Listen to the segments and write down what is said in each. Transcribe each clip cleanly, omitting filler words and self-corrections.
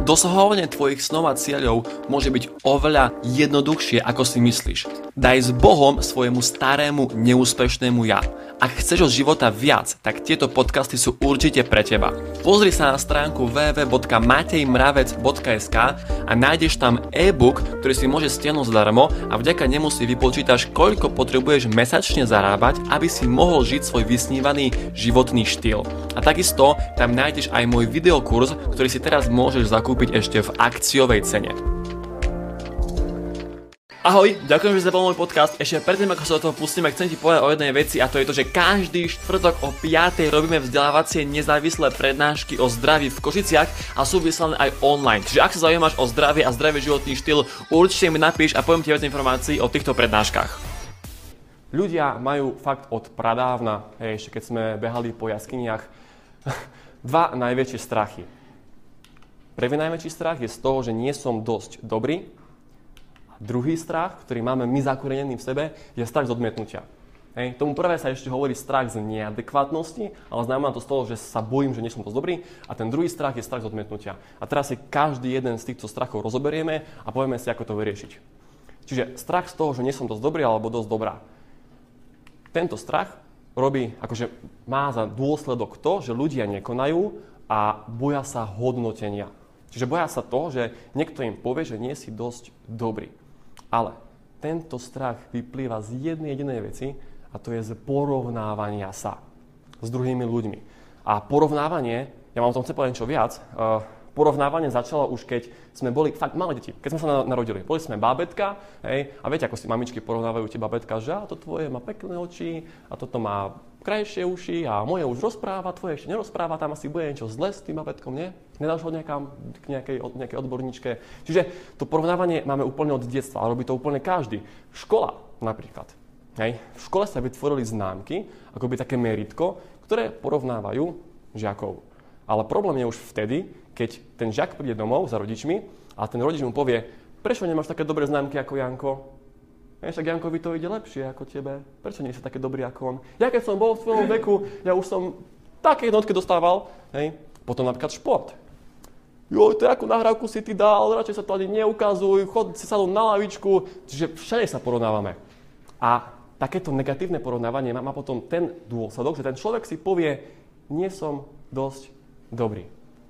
Dosahovanie tvojich snov a cieľov môže byť oveľa jednoduchšie, ako si myslíš. Daj s Bohom svojemu starému, neúspešnému ja. Ak chceš od života viac, tak tieto podcasty sú určite pre teba. Pozri sa na stránku www.matejmravec.sk a nájdeš tam e-book, ktorý si môžeš stiahnuť zadarmo a vďaka nemu si vypočítaš, koľko potrebuješ mesačne zarábať, aby si mohol žiť svoj vysnívaný životný štýl. A takisto tam nájdeš aj môj videokurs, ktorý si teraz môžeš zakúpiť ešte v akciovej cene. Ahoj, ďakujem, že si zapol môj podcast. Ešte predtým, ako sa do toho pustíme, chcem ti povedať o jednej veci a to je to, že každý štvrtok o 5:00 robíme vzdelávacie nezávislé prednášky o zdraví v Košiciach a sú vyslané aj online. Čiže ak sa zaujímaš o zdravie a zdravý životný štýl, určite mi napíš a poviem ti viac informácií o týchto prednáškach. Ľudia majú fakt od pradávna, ešte keď sme behali po jaskyniach, dva najväčšie strachy. Prvý najväčší strach je z toho, že nie som dosť dobrý. Druhý strach, ktorý máme my zakorenený v sebe, je strach z odmietnutia. Tomu prvé sa ešte hovorí strach z neadekvátnosti, ale znamená to z toho, že sa bojím, že nie som dosť dobrý. A ten druhý strach je strach z odmietnutia. A teraz si každý jeden z týchto strachov rozoberieme a povieme si, ako to vyriešiť. Čiže strach z toho, že nie som dosť dobrý alebo dosť dobrá. Tento strach má za dôsledok to, že ľudia nekonajú a boja sa hodnotenia. Čiže boja sa toho, že niekto im povie, že nie si dosť dobrý. Ale tento strach vyplýva z jednej jedinej veci a to je z porovnávania sa s druhými ľuďmi. A porovnávanie, ja vám o tom chcem povedať niečo viac, porovnávanie začalo už keď sme boli fakt malé deti, keď sme sa narodili. Boli sme bábätka, a viete, ako si mamičky porovnávajú tie bábätka, že to tvoje má pekné oči a toto má krajšie uši a moje už rozpráva, tvoje ešte nerozpráva, tam asi bude niečo zle s tým bábätkom, nie? Nedáš ho niekam k nejakej odborníčke. Čiže to porovnávanie máme úplne od detstva a robí to úplne každý. Škola napríklad. V škole sa vytvorili známky, akoby také meritko, ktoré porovnávajú žiakov. Ale problém je už vtedy, keď ten žiak príde domov za rodičmi a ten rodič mu povie, prečo nemáš také dobré známky ako Janko? Však Jankovi to ide lepšie ako tebe. Prečo nie si také dobrý ako on? Ja keď som bol v tvojom veku, ja už som také jednotky dostával. Potom napríklad šport. To akú nahrávku si ty dal, radšej sa to ani neukazuj, chod si sadnúť na lavičku. Čiže všade sa porovnávame. A takéto negatívne porovnávanie má potom ten dôsledok, že ten človek si povie, nie som dosť dobrý.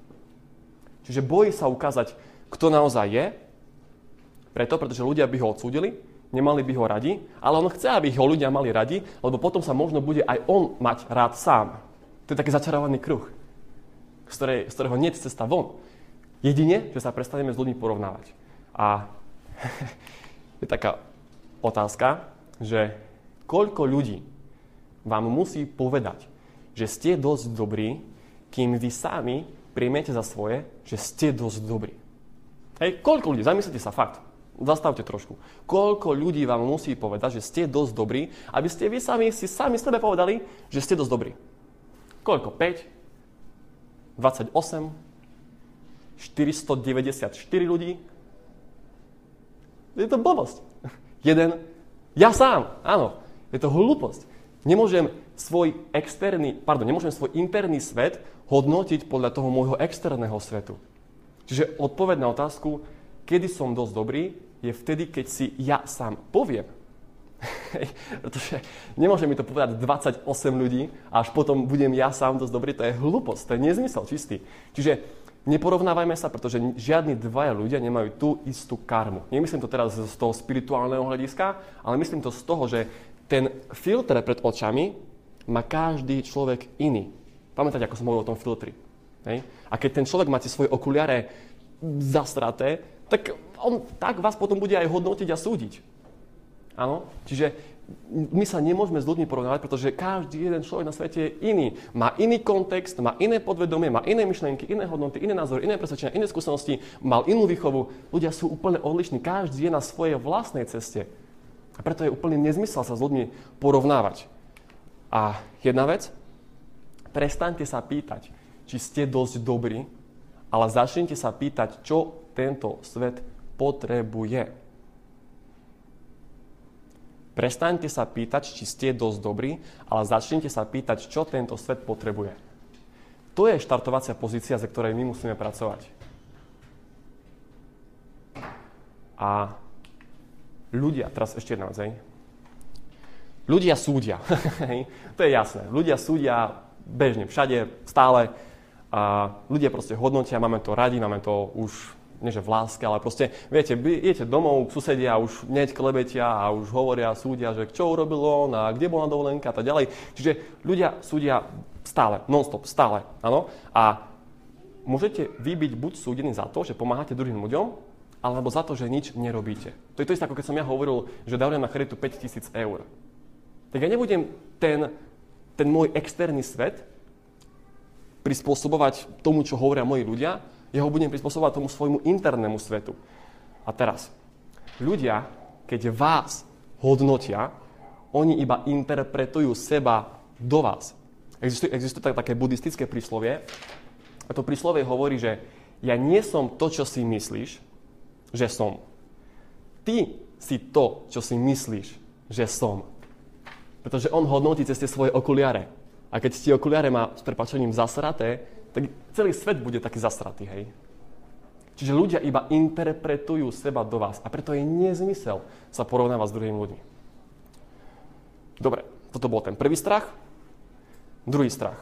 Čiže bojí sa ukázať, kto naozaj je, pretože ľudia by ho odsúdili, nemali by ho radi, ale on chce, aby ho ľudia mali radi, lebo potom sa možno bude aj on mať rád sám. To je taký začarovaný kruh, z ktorého nie je cesta von. Jedine, že sa prestaneme s ľuďmi porovnávať. A je taká otázka, že koľko ľudí vám musí povedať, že ste dosť dobrí, kým vy sami prijmete za svoje, že ste dosť dobrí. Koľko ľudí? Zamyslite sa, fakt. Zastavte trošku. Koľko ľudí vám musí povedať, že ste dosť dobrí, aby ste vy sami sebe povedali, že ste dosť dobrí. Koľko? 5? 28? 494 ľudí? Je to blbosť. Jeden? Ja sám, áno. Je to hlúposť. Nemôžem svoj interný svet hodnotiť podľa toho môjho externého svetu. Čiže odpoveď na otázku, kedy som dosť dobrý, je vtedy, keď si ja sám poviem. Pretože nemôže mi to povedať 28 ľudí a až potom budem ja sám dosť dobrý. To je hlúposť, to je nezmysel čistý. Čiže neporovnávajme sa, pretože žiadni dvaja ľudia nemajú tú istú karmu. Nemyslím to teraz z toho spirituálneho hľadiska, ale myslím to z toho, že ten filter pred očami má každý človek iný. Pamätáte, ako som hovoril o tom filtri. A keď ten človek má tie svoje okuliare zastraté, tak vás potom bude aj hodnotiť a súdiť. Áno? Čiže my sa nemôžeme s ľuďmi porovnávať, pretože každý jeden človek na svete je iný. Má iný kontext, má iné podvedomie, má iné myšlienky, iné hodnoty, iné názory, iné presvedčenia, iné skúsenosti, mal inú výchovu. Ľudia sú úplne odlišní, každý je na svojej vlastnej ceste. A preto je úplne nezmysel sa s ľuďmi porovnávať. A jedna vec, prestaňte sa pýtať, či ste dosť dobrí, ale začnite sa pýtať, čo tento svet potrebuje. Prestaňte sa pýtať, či ste dosť dobrí, ale začnite sa pýtať, čo tento svet potrebuje. To je štartovacia pozícia, ze ktorej my musíme pracovať. A ľudia, teraz ešte jedna vec, ľudia súdia. To je jasné. Ľudia súdia bežne, všade, stále. A ľudia proste hodnotia, máme to radi, máme to už, nie že v láske, ale proste, viete, idete domov, susedia už hneď klebetia a už hovoria, súdia, že čo urobil on a kde bol na dovolenke a tak ďalej. Čiže ľudia súdia stále, non-stop, stále, áno. A môžete vy byť buď súdení za to, že pomáhate druhým ľuďom, alebo za to, že nič nerobíte. To je to isté, ako keď som ja hovoril, že darujem na charitu 5 000 eur. Tak ja nebudem ten môj externý svet prispôsobovať tomu, čo hovoria moji ľudia, ja ho budem prispôsobovať tomu svojmu internému svetu. A teraz, ľudia, keď vás hodnotia, oni iba interpretujú seba do vás. Existuje také buddhistické príslovie, a to príslovie hovorí, že ja nie som to, čo si myslíš, že som. Ty si to, čo si myslíš, že som. Pretože on hodnotí cez tie svoje okuliare. A keď tie okuliare má s prepáčením zasraté, tak celý svet bude taký zasratý, hej. Čiže ľudia iba interpretujú seba do vás. A preto je nezmysel sa porovnávať s druhými ľuďmi. Dobre, toto bol ten prvý strach. Druhý strach.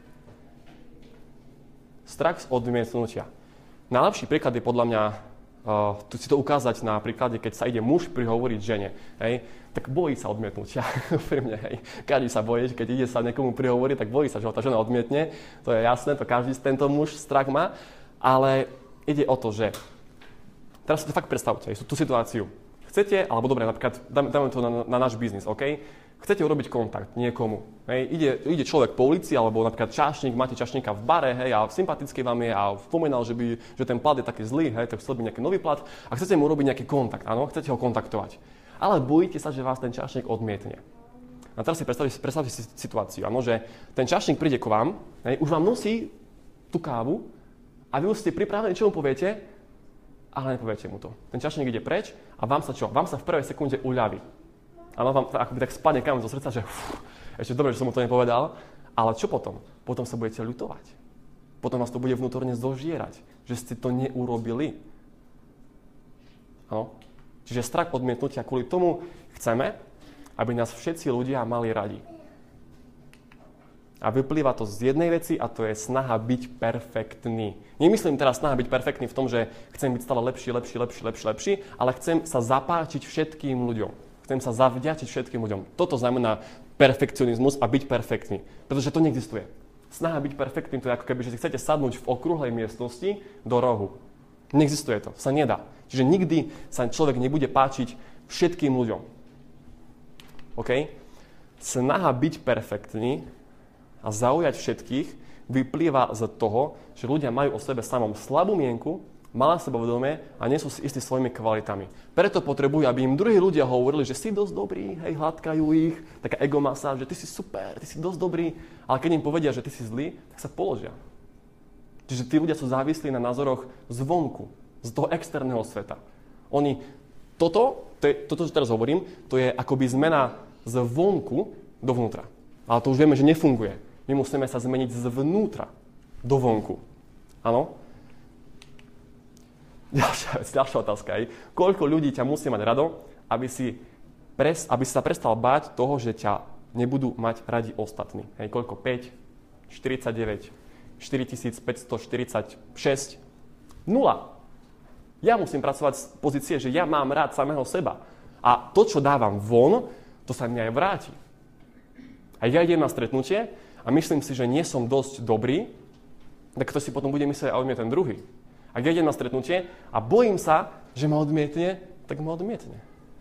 Strach z odmietnutia. Najlepší príklad je podľa mňa, tu si to ukázať na príklade, keď sa ide muž prihovoriť žene, hej, tak bojí sa odmietnutia. Pri mne, hej. Každý sa bojí, keď ide sa niekomu prihovoriť, tak bojí sa, že ho tá žena odmietne. To je jasné, to každý tento muž strach má. Ale ide o to, že teraz si to fakt predstavte, tú situáciu. Chcete, alebo dobre, napríklad dáme to na náš biznis, OK? Chcete urobiť kontakt niekomu. Hej? Ide človek po ulici, alebo napríklad čašník, máte čašníka v bare, hej, a sympatický vám je a spomínal, že ten plat je taký zlý, hej, tak chcel by nejaký nový plat a chcete mu urobiť nejaký kontakt, áno, chcete ho kontaktovať. Ale bojíte sa, že vás ten čašník odmietne. A teraz si predstavte si situáciu, áno, že ten čašník príde k vám, hej, už vám nosí tú kávu a vy už ste pripravení, čo mu poviete, ale nepoviete mu to. Ten čašník ide preč a vám sa čo? Vám sa v prvej sekunde uľaví. Áno, vám akoby tak spadne kameň zo srdca, že ešte dobre, že som mu to nepovedal, ale čo potom? Potom sa budete ľutovať. Potom vás to bude vnútorne zožierať, že ste to neurobili. Áno? Čiže strach odmietnutia, kvôli tomu chceme, aby nás všetci ľudia mali radi. A vyplýva to z jednej veci a to je snaha byť perfektný. Nemyslím teraz snaha byť perfektný v tom, že chcem byť stále lepší, ale chcem sa zapáčiť všetkým ľuďom. Chcem sa zavďačiť všetkým ľuďom. Toto znamená perfekcionizmus a byť perfektný. Pretože to neexistuje. Snaha byť perfektný to je ako keby, že si chcete sadnúť v okrúhlej miestnosti do rohu. Neexistuje to. Sa nedá. Čiže nikdy sa človek nebude páčiť všetkým ľuďom. OK? Snaha byť perfektný a zaujať všetkých vyplýva z toho, že ľudia majú o sebe samom slabú mienku, malé sebavedomie a nie sú si istí svojimi kvalitami. Preto potrebujú, aby im druhí ľudia hovorili, že si dosť dobrý, hej, hladkajú ich, taká egomasa, že ty si super, ty si dosť dobrý, ale keď im povedia, že ty si zlý, tak sa položia. Čiže tí ľudia sú závislí na názoroch zvonku, z toho externého sveta. Oni, toto, čo teraz hovorím, to je akoby zmena zvonku dovnútra. Ale to už vieme, že nefunguje. My musíme sa zmeniť zvnútra do vonku. Áno? Ďalšia otázka je, koľko ľudí ťa musí mať rado, aby si sa prestal báť toho, že ťa nebudú mať radi ostatní. Hej, koľko? 5, 49, 4546, 0. Ja musím pracovať z pozície, že ja mám rád samého seba. A to, čo dávam von, to sa mi aj vráti. A ja idem na stretnutie a myslím si, že nie som dosť dobrý, tak to si potom bude myslieť aj o mne ten druhý. Ak ja idem na stretnutie a bojím sa, že ma odmietne, tak ma odmietne.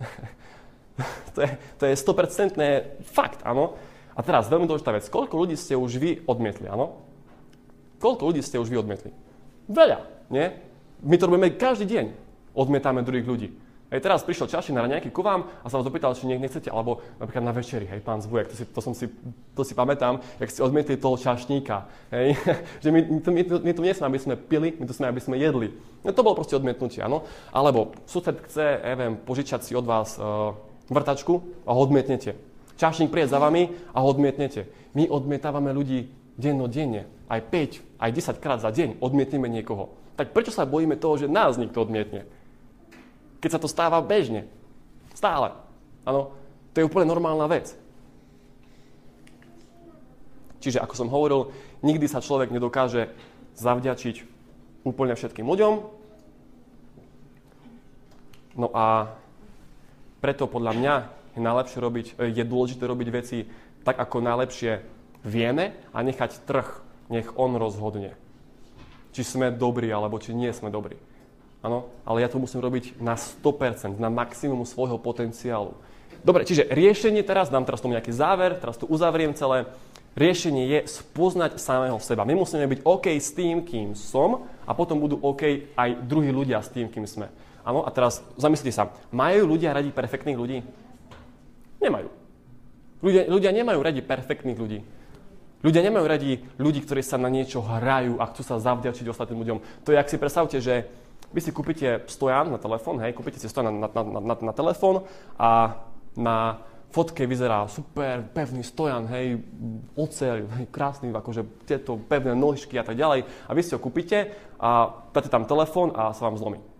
to je 100% fakt, áno. A teraz veľmi dôležitá vec. Koľko ľudí ste už vy odmietli, áno? Koľko ľudí ste už vy odmietli? Veľa, nie? My to robíme každý deň. Odmietame druhých ľudí. Hej, teraz prišiel čašník na raňajky ku vám a sa vás dopýtal, či nechcete, alebo napríklad na večeri, hej, pán Zbujek, to si pamätám, jak ste odmietli toho čašníka, hej, že my tu nie sme, aby sme pili, my tu sme, aby sme jedli. No, to bolo proste odmietnutie, áno. Alebo sused chce, požičať si od vás vrtačku a ho odmietnete. Čašník príde za vami a ho odmietnete. My odmietávame ľudí dennodenne, aj 5, aj 10 krát za deň odmietneme niekoho. Tak prečo sa bojíme toho, že nás niekto odmietne? Keď sa to stáva bežne. Stále. Áno, to je úplne normálna vec. Čiže, ako som hovoril, nikdy sa človek nedokáže zavďačiť úplne všetkým ľuďom. No a preto podľa mňa je dôležité robiť veci tak, ako najlepšie vieme a nechať trh, nech on rozhodne. Či sme dobrí, alebo či nie sme dobrí. Áno, ale ja to musím robiť na 100%, na maximum svojho potenciálu. Dobre, čiže riešenie teraz, dám teraz tomu nejaký záver, teraz tu uzavriem celé. Riešenie je spoznať samého seba. My musíme byť OK s tým, kým som a potom budú OK aj druhí ľudia s tým, kým sme. Áno, a teraz zamyslite sa, majú ľudia radi perfektných ľudí? Nemajú. Ľudia nemajú radi perfektných ľudí. Ľudia nemajú radi ľudí, ktorí sa na niečo hrajú a chcú sa zavďačiť ostatným ľuďom. To je, ak si predstavte, že vy si kúpite stojan na telefón, kúpite si stojan na telefón a na fotke vyzerá super, pevný stojan, oceľ, krásny, akože tieto pevné nožky a tak ďalej. A vy si ho kúpite a dáte tam telefón a sa vám zlomí.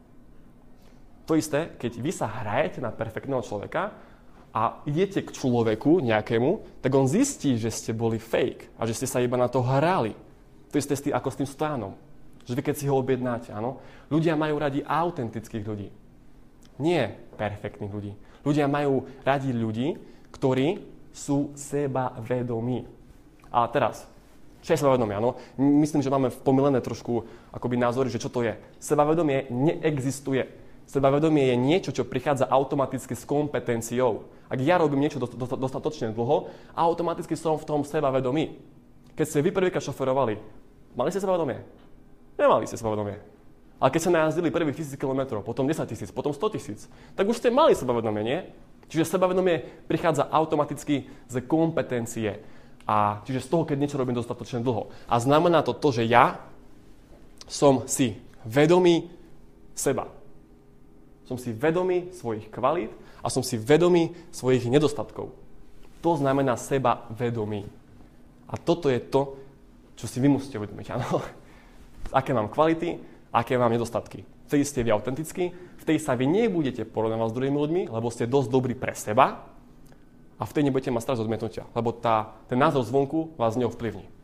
To isté, keď vy sa hrajete na perfektného človeka a idete k človeku nejakému, tak on zistí, že ste boli fake a že ste sa iba na to hrali. To isté ako s tým stojanom. Že vy keď si ho objednáte, áno. Ľudia majú radi autentických ľudí. Nie perfektných ľudí. Ľudia majú radi ľudí, ktorí sú sebavedomí. A teraz, čo je sebavedomie, áno? Myslím, že máme pomilené trošku akoby názory, že čo to je. Sebavedomie neexistuje. Sebavedomie je niečo, čo prichádza automaticky s kompetenciou. Ak ja robím niečo dostatočne dlho, automaticky som v tom sebavedomí. Keď ste vy prvýkrát šoferovali, mali ste sebavedomie? Nemali ste sebavedomie. Ale keď ste najazdili prvých 1000 km, potom 10 000, potom 100 000, tak už ste mali sebavedomie, nie? Čiže sebavedomie prichádza automaticky z kompetencie. A čiže z toho, keď niečo robím dostatočne dlho. A znamená to, že ja som si vedomý seba. Som si vedomý svojich kvalít a som si vedomý svojich nedostatkov. To znamená sebavedomí. A toto je to, čo si vy musíte uvedomiť. Áno. Aké mám kvality, aké mám nedostatky. Vtedy ste vy autentickí, vtedy sa vy nebudete porovnávať s druhými ľuďmi, lebo ste dosť dobrí pre seba a vtedy nebudete mať strach z odmietnutia, lebo ten názor zvonku vás neovplyvní.